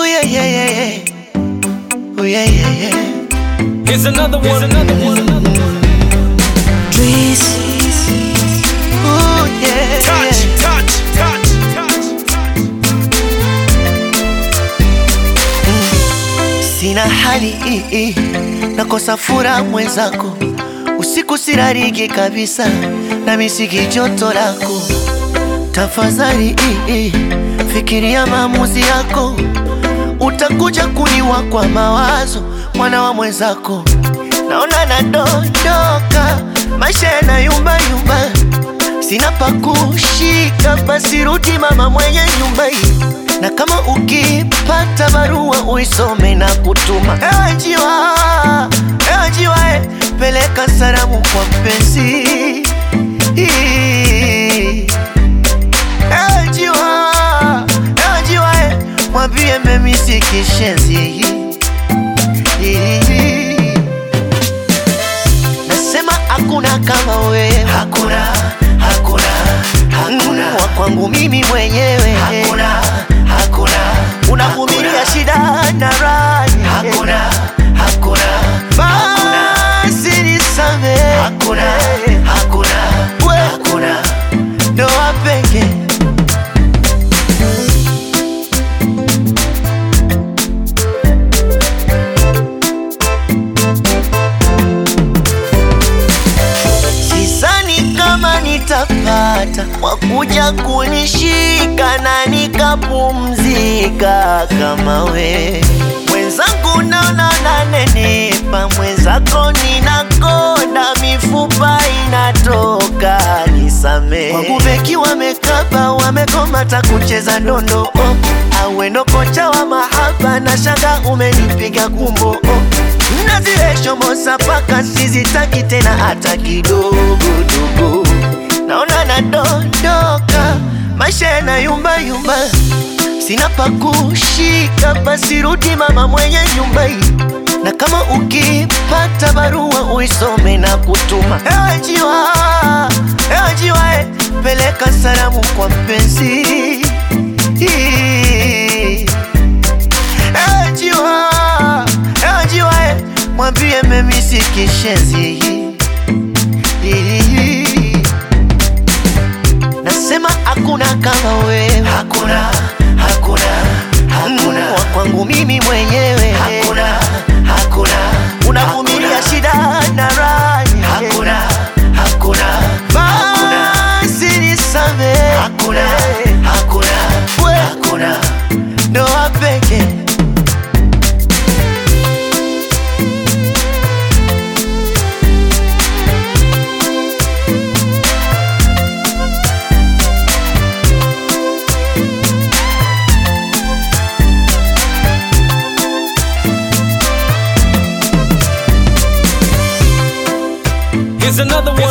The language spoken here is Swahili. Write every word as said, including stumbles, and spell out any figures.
yeah, yeah, yeah, yeah. Oh yeah, yeah, yeah. Here's another one. Here's another one. Another one. Trees. Oh yeah. Touch, yeah. touch, touch, touch, touch. Sina hali, nakosa furaha mwenzako. Usiku sirariki kabisa, na misiki joto lako. Tafadhali fikiria maamuzi yako. Utakuja kuniwa kwa mawazo, mwana wa mwenzako. Naona nadondoka, maisha yanayumba yumba. Sina pa kushika, basi rudi mama mwenye nyumba hii. Na kama ukipata barua uisome na kutuma. Ewe njiwa, ewe njiwa, eh, peleka salamu kwa mpenzi. Ewe njiwa, ewe njiwa, eh, mwambie memisi kishenzi. Nasema hakuna kama wewe, hakuna, hakuna, hakuna wa kwangu mimi mwenyewe, hakuna, hakuna, unavumilia shida na raha, hakuna, hakuna, basi nisamehe, hakuna, hakuna, hakuna, ndoa pekee. Nitapata wakuja kunishika na nikapumzika kama we. Mwenzangu naona nanenepa, mwenzako ninakonda, mifupa inatoka, nisamehe. Wangu beki wamekaba, wamekomata kucheza ndondo, oh. Awe ndo kocha wa mahaba, na shanga umenipiga kumbo, oh. Naziresho mosa paka sizitaki tena hata kidogo dogo. Naona nadondoka, maisha yanayumba yumba. Sina pa kushika, basi rudi mama mwenye nyumba hii. Na kama ukipata barua uisome na kutuma. Ewe njiwa, ewe njiwa, eh, peleka salamu kwa mpenzi. Ewe njiwa, ewe njiwa, eh, mwambie memisi kishenzi. Nasema hakuna kama wewe, hakuna, hakuna, hakuna wa kwangu mimi mwenyewe, hakuna, hakuna, unavumilia shida na raha, hakuna, hakuna, basi nisamehe, hakuna, hakuna, hakuna, ndoa pekee. Here's another one.